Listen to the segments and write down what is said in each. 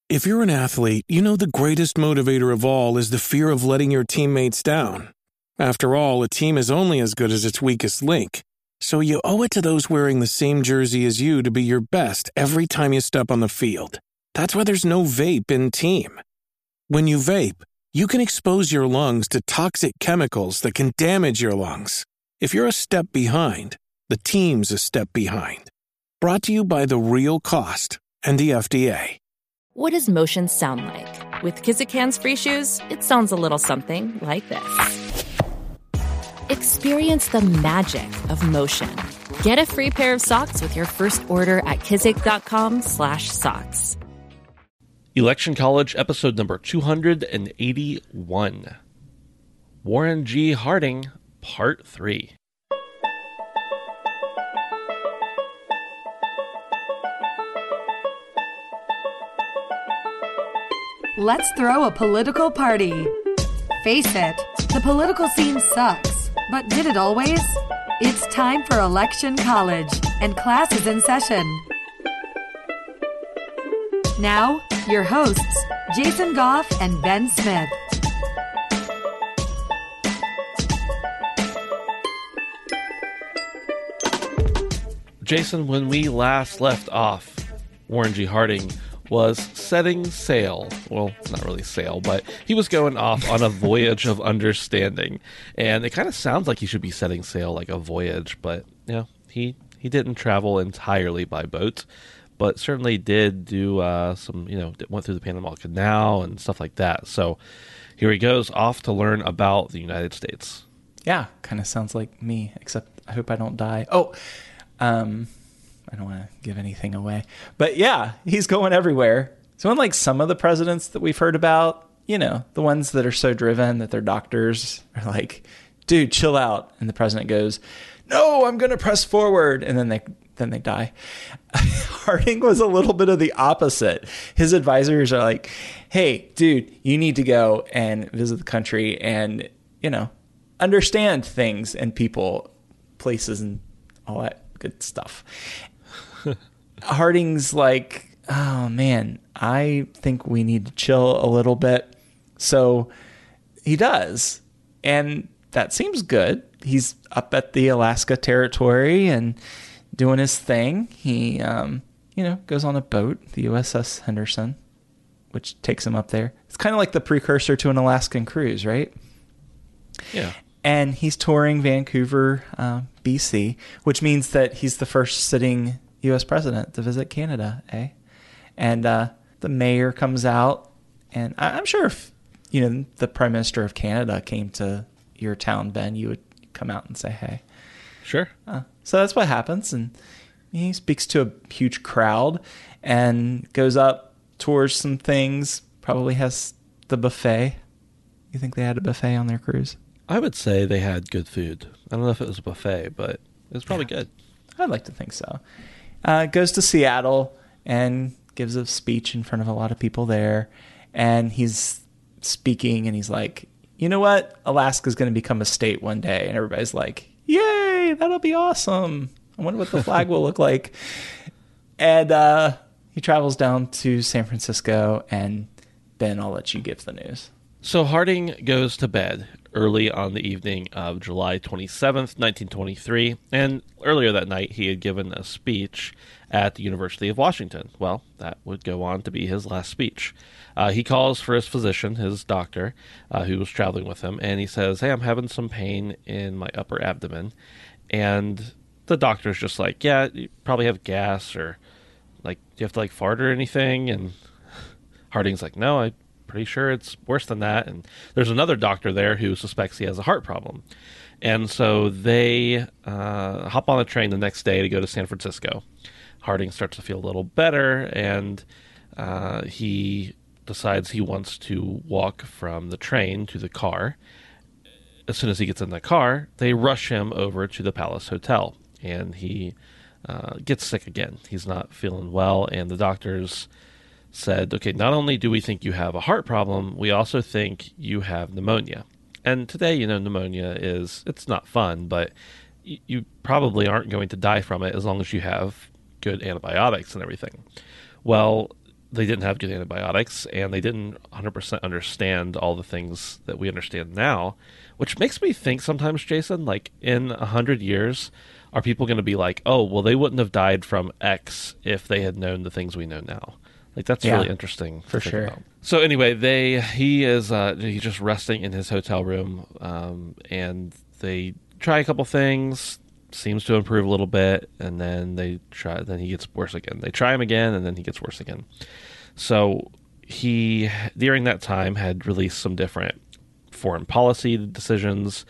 If you're an athlete, you know the greatest motivator of all is the fear of letting your teammates down. After all, a team is only as good as its weakest link. So you owe it to those wearing the same jersey as you to be your best every time you step on the field. That's why there's no vape in team. When you vape, you can expose your lungs to toxic chemicals that can damage your lungs. If you're a step behind, the team's a step behind. Brought to you by The Real Cost and the FDA. What does motion sound like? With Kizik hands-free shoes, it sounds a little something like this. Experience the magic of motion. Get a free pair of socks with your first order at kizik.com/socks. Election College, episode number 281. Warren G. Harding, part 3. Let's throw a political party. Face it, the political scene sucks, but did it always? It's time for Election College, and class is in session. Now, your hosts, Jason Goff and Ben Smith. Jason, when we last left off, Warren G. Harding was setting sail. Well, not really sail, but he was going off on a voyage of understanding. And it kind of sounds like he should be setting sail like a voyage, but you know, he didn't travel entirely by boat, but certainly did do some, went through the Panama Canal and stuff like that. So here he goes off to learn about the United States. Yeah, kind of sounds like me, except I hope I don't die. I don't want to give anything away. But yeah, he's going everywhere. So unlike some of the presidents that we've heard about, the ones that are so driven that their doctors are like, dude, chill out. And the president goes, no, I'm going to press forward. And then they die. Harding was a little bit of the opposite. His advisors are like, hey, dude, you need to go and visit the country and, understand things and people, places, and all that good stuff. Harding's like, oh man, I think we need to chill a little bit. So he does. And that seems good. He's up at the Alaska Territory and doing his thing. He, goes on a boat, the USS Henderson, which takes him up there. It's kind of like the precursor to an Alaskan cruise, right? Yeah. And he's touring Vancouver, BC, which means that he's the first sitting U.S. president to visit Canada, eh? And the mayor comes out, and I'm sure if, the prime minister of Canada came to your town, Ben, you would come out and say, hey. Sure. So that's what happens, and he speaks to a huge crowd and goes up, tours some things, probably has the buffet. You think they had a buffet on their cruise? I would say they had good food. I don't know if it was a buffet, but it was probably good. I'd like to think so. Goes to Seattle and gives a speech in front of a lot of people there. And he's speaking and he's like, you know what? Alaska's going to become a state one day. And everybody's like, yay, that'll be awesome. I wonder what the flag will look like. And he travels down to San Francisco. And Ben, I'll let you give the news. So Harding goes to bed early on the evening of July 27th, 1923, and earlier that night he had given a speech at the University of Washington. Well, that would go on to be his last speech. He calls for his physician, his doctor, who was traveling with him, and he says, hey, I'm having some pain in my upper abdomen. And the doctor's just like, yeah, you probably have gas, or like, do you have to fart or anything? And Harding's like, no, I'm pretty sure it's worse than that. And there's another doctor there who suspects he has a heart problem. And so they hop on a train the next day to go to San Francisco. Harding starts to feel a little better, and he decides he wants to walk from the train to the car. As soon as he gets in the car, they rush him over to the Palace Hotel, and he gets sick again. He's not feeling well, and the doctors said, okay, not only do we think you have a heart problem, we also think you have pneumonia. And today, pneumonia it's not fun, but you probably aren't going to die from it as long as you have good antibiotics and everything. Well, they didn't have good antibiotics, and they didn't 100% understand all the things that we understand now, which makes me think sometimes, Jason, like in 100 years, are people going to be like, oh, well, they wouldn't have died from X if they had known the things we know now? Like, that's really interesting for sure. About. So anyway, he's just resting in his hotel room, and they try a couple things, seems to improve a little bit, and then then he gets worse again. They try him again, and then he gets worse again. So he, during that time, had released some different foreign policy decisions.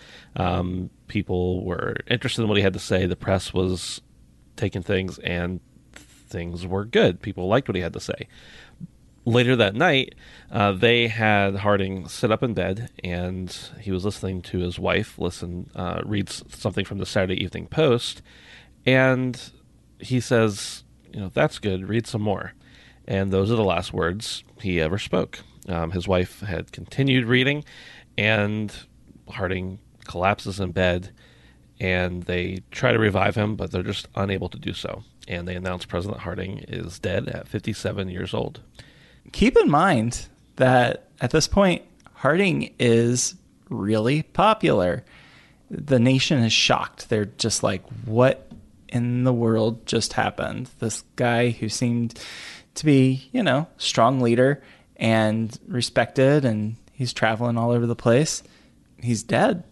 People were interested in what he had to say. The press was taking things, and things were good. People liked what he had to say. Later that night, they had Harding sit up in bed, and he was listening to his wife read something from the Saturday Evening Post, and he says, that's good, read some more. And those are the last words he ever spoke. His wife had continued reading, and Harding collapses in bed, and they try to revive him, but they're just unable to do so. And they announce President Harding is dead at 57 years old. Keep in mind that at this point, Harding is really popular. The nation is shocked. They're just like, what in the world just happened? This guy who seemed to be, strong leader and respected, and he's traveling all over the place. He's dead.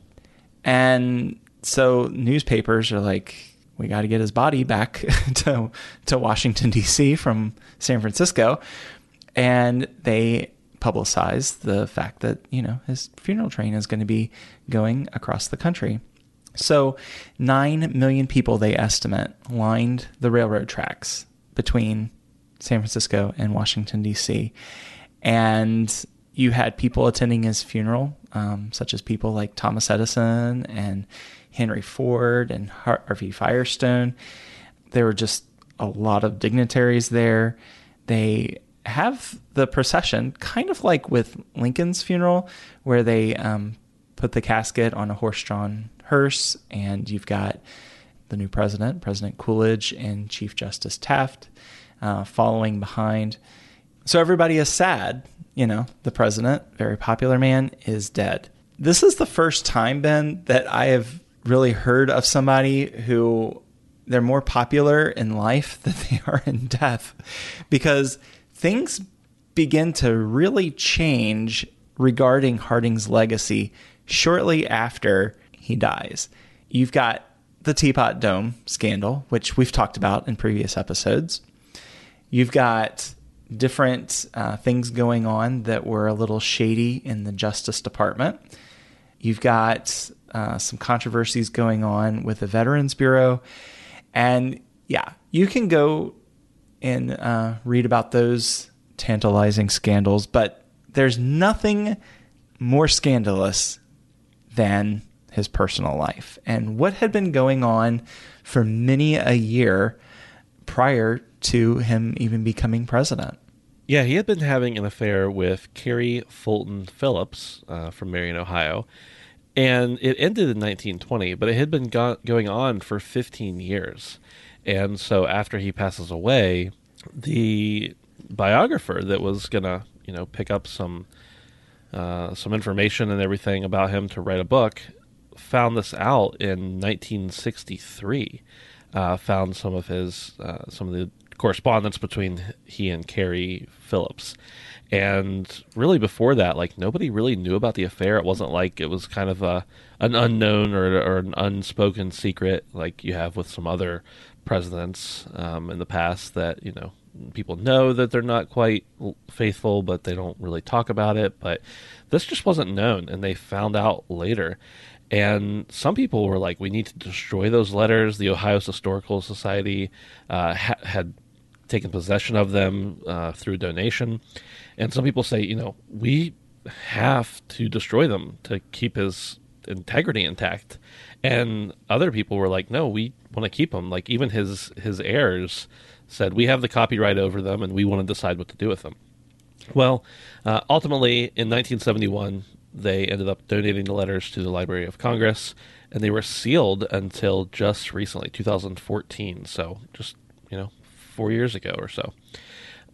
And so newspapers are like, we got to get his body back to Washington, D.C. from San Francisco. And they publicize the fact that, his funeral train is going to be going across the country. So 9 million people, they estimate, lined the railroad tracks between San Francisco and Washington, D.C. And you had people attending his funeral, such as people like Thomas Edison and Henry Ford and Harvey Firestone. There were just a lot of dignitaries there. They have the procession, kind of like with Lincoln's funeral, where they put the casket on a horse-drawn hearse, and you've got the new president, President Coolidge, and Chief Justice Taft following behind. So everybody is sad. The president, very popular man, is dead. This is the first time, Ben, that I have really heard of somebody who they're more popular in life than they are in death, because things begin to really change regarding Harding's legacy shortly after he dies. You've got the Teapot Dome scandal, which we've talked about in previous episodes. You've got different things going on that were a little shady in the Justice Department. You've got some controversies going on with the Veterans Bureau. And yeah, you can go and read about those tantalizing scandals, but there's nothing more scandalous than his personal life and what had been going on for many a year prior to him even becoming president. Yeah, he had been having an affair with Carrie Fulton Phillips from Marion, Ohio, and it ended in 1920, but it had been going on for 15 years. And so after he passes away, the biographer that was going to, pick up some information and everything about him to write a book found this out in 1963. Found some of the correspondence between he and Carrie Phillips. And really before that, nobody really knew about the affair. It wasn't like it was kind of an unknown or an unspoken secret like you have with some other presidents in the past that, people know that they're not quite faithful, but they don't really talk about it. But this just wasn't known, and they found out later. And some people were like, we need to destroy those letters. The Ohio Historical Society had taken possession of them through donation. And some people say, we have to destroy them to keep his integrity intact. And other people were like, no, we want to keep them. Like even his heirs said, we have the copyright over them and we want to decide what to do with them. Well, ultimately in 1971, they ended up donating the letters to the Library of Congress, and they were sealed until just recently, 2014. So just, 4 years ago or so.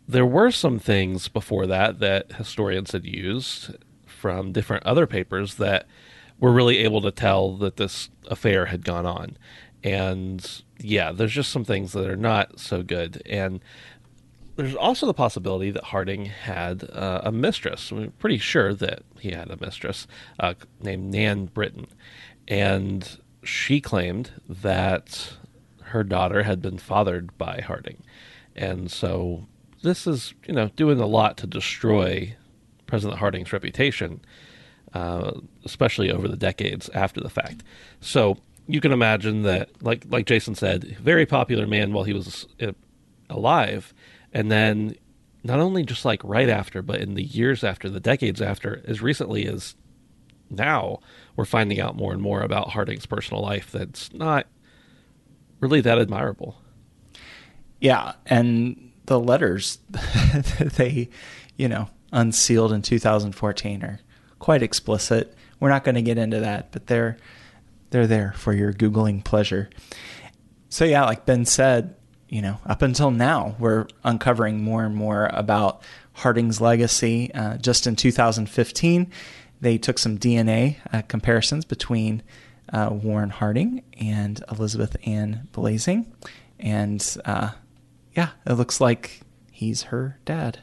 there were some things before that historians had used from different other papers that were really able to tell that this affair had gone on. And yeah, there's just some things that are not so good. And there's also the possibility that Harding had a mistress. We're pretty sure that he had a mistress named Nan Britton. And she claimed that her daughter had been fathered by Harding. And so this is, doing a lot to destroy President Harding's reputation, especially over the decades after the fact. So you can imagine that, like Jason said, very popular man while he was alive. And then not only just like right after, but in the years after, the decades after, as recently as now, we're finding out more and more about Harding's personal life that's not really that admirable. Yeah, and the letters that they, unsealed in 2014 are quite explicit. We're not going to get into that, but they're there for your Googling pleasure. So yeah, like Ben said, up until now, we're uncovering more and more about Harding's legacy. Just in 2015, they took some DNA comparisons between Warren Harding and Elizabeth Ann Blasing. And it looks like he's her dad.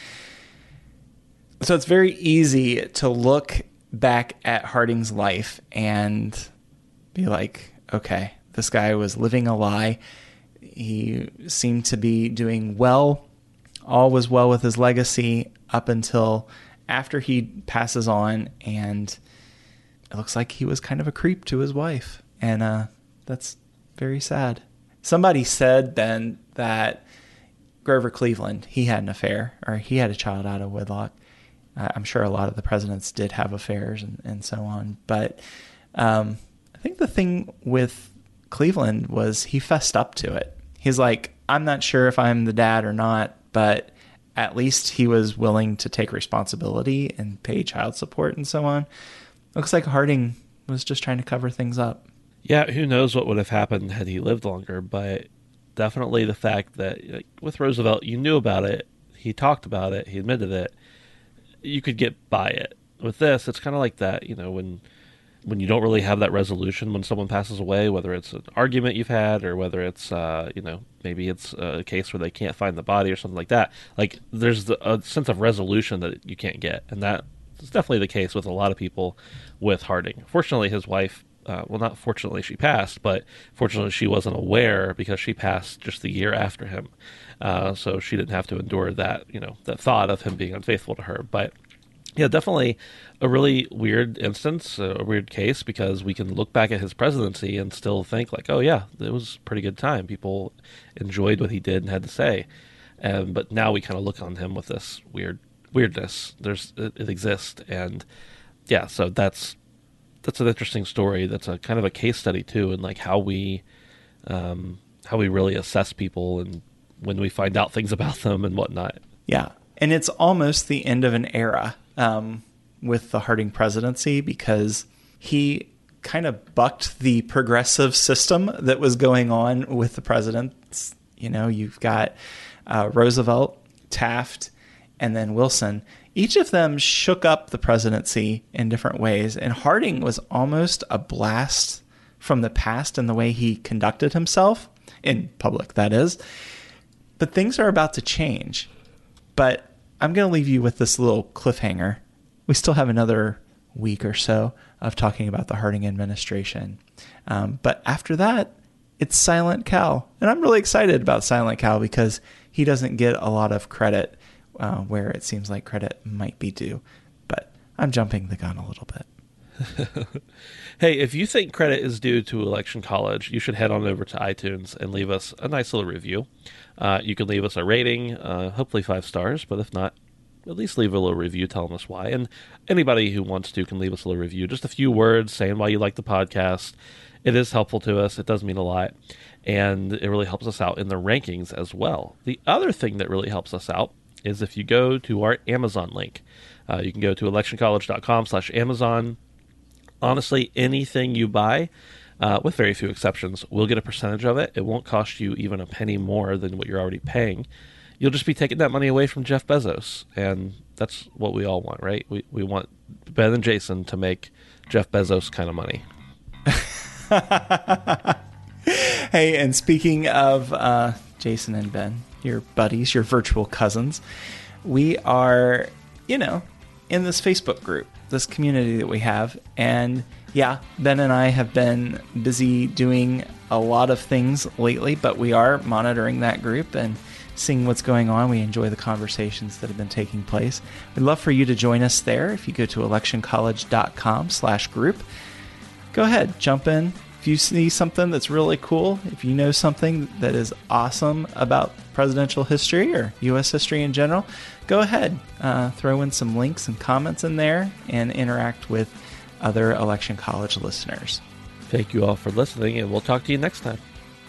So it's very easy to look back at Harding's life and be like, okay, this guy was living a lie. He seemed to be doing well. All was well with his legacy up until after he passes on, and it looks like he was kind of a creep to his wife. And that's very sad. Somebody said, Ben, that Grover Cleveland, he had an affair, or he had a child out of wedlock. I'm sure a lot of the presidents did have affairs and so on. But I think the thing with Cleveland was he fessed up to it. He's like, I'm not sure if I'm the dad or not, but at least he was willing to take responsibility and pay child support and so on. Looks like Harding was just trying to cover things up. Yeah, who knows what would have happened had he lived longer, but definitely the fact that with Roosevelt, you knew about it, he talked about it, he admitted it, you could get by it. With this, it's kind of like that, when you don't really have that resolution when someone passes away, whether it's an argument you've had or whether it's, maybe it's a case where they can't find the body or something like that. Like, there's a sense of resolution that you can't get. And that is definitely the case with a lot of people with Harding. Fortunately, his wife, not fortunately she passed, but fortunately she wasn't aware because she passed just the year after him. So she didn't have to endure that, that thought of him being unfaithful to her. But yeah, definitely a really weird instance, a weird case, because we can look back at his presidency and still think like, oh yeah, it was a pretty good time. People enjoyed what he did and had to say. But now we kind of look on him with this weirdness. It exists. And yeah, so that's an interesting story. That's a kind of a case study too, in like how we really assess people and when we find out things about them and whatnot. Yeah. And it's almost the end of an era with the Harding presidency, because he kind of bucked the progressive system that was going on with the presidents. You've got Roosevelt, Taft, and then Wilson. Each of them shook up the presidency in different ways. And Harding was almost a blast from the past in the way he conducted himself, in public, that is. But things are about to change. But I'm going to leave you with this little cliffhanger. We still have another week or so of talking about the Harding administration. But after that, it's Silent Cal. And I'm really excited about Silent Cal because he doesn't get a lot of credit where it seems like credit might be due. But I'm jumping the gun a little bit. Hey, if you think credit is due to Election College, you should head on over to iTunes and leave us a nice little review. You can leave us a rating, hopefully 5 stars, but if not, at least leave a little review telling us why. And anybody who wants to can leave us a little review, just a few words saying why you like the podcast. It is helpful to us. It does mean a lot. And it really helps us out in the rankings as well. The other thing that really helps us out is if you go to our Amazon link. You can go to electioncollege.com/Amazon. Honestly, anything you buy, with very few exceptions, we'll get a percentage of it. It won't cost you even a penny more than what you're already paying. you'll just be taking that money away from Jeff Bezos. And that's what we all want, right? We want Ben and Jason to make Jeff Bezos kind of money. Hey, and speaking of Jason and Ben, your buddies, your virtual cousins, we are, in this Facebook group, this community that we have. And yeah, Ben and I have been busy doing a lot of things lately, but we are monitoring that group and seeing what's going on. We enjoy the conversations that have been taking place. We'd love for you to join us there. If you go to electioncollege.com/group, go ahead, jump in. If you see something that's really cool, if you know something that is awesome about presidential history or U.S. history in general, go ahead, throw in some links and comments in there and interact with other Election College listeners. Thank you all for listening, and we'll talk to you next time.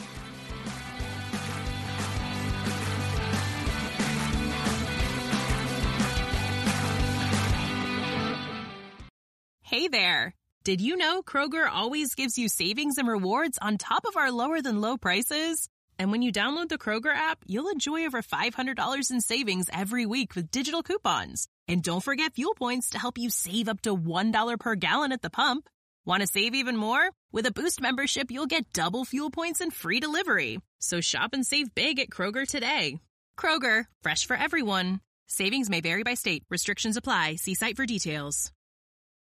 Hey there! Did you know Kroger always gives you savings and rewards on top of our lower-than-low prices? And when you download the Kroger app, you'll enjoy over $500 in savings every week with digital coupons. And don't forget fuel points to help you save up to $1 per gallon at the pump. Want to save even more? With a Boost membership, you'll get double fuel points and free delivery. So shop and save big at Kroger today. Kroger, fresh for everyone. Savings may vary by state. Restrictions apply. See site for details.